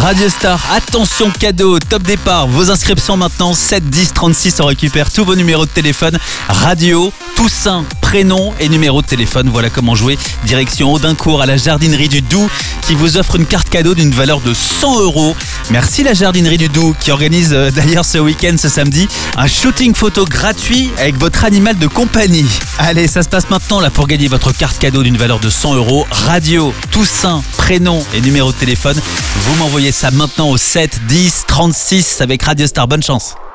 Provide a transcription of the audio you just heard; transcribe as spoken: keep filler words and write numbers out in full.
Radio Star, attention cadeau, top départ, vos inscriptions maintenant, sept dix trente-six, on récupère tous vos numéros de téléphone, radio, Toussaint, prénom et numéro de téléphone, voilà comment jouer. Direction Audincourt à la jardinerie du Doubs qui vous offre une carte cadeau d'une valeur de cent euros. Merci la jardinerie du Doubs qui organise euh, d'ailleurs ce week-end, ce samedi, un shooting photo gratuit avec votre animal de compagnie. Allez, ça se passe maintenant là pour gagner votre carte cadeau d'une valeur de cent euros, radio, Toussaint, prénom et numéro de téléphone. Vous m'envoyez ça maintenant au sept dix trente-six avec Radio Star. Bonne chance.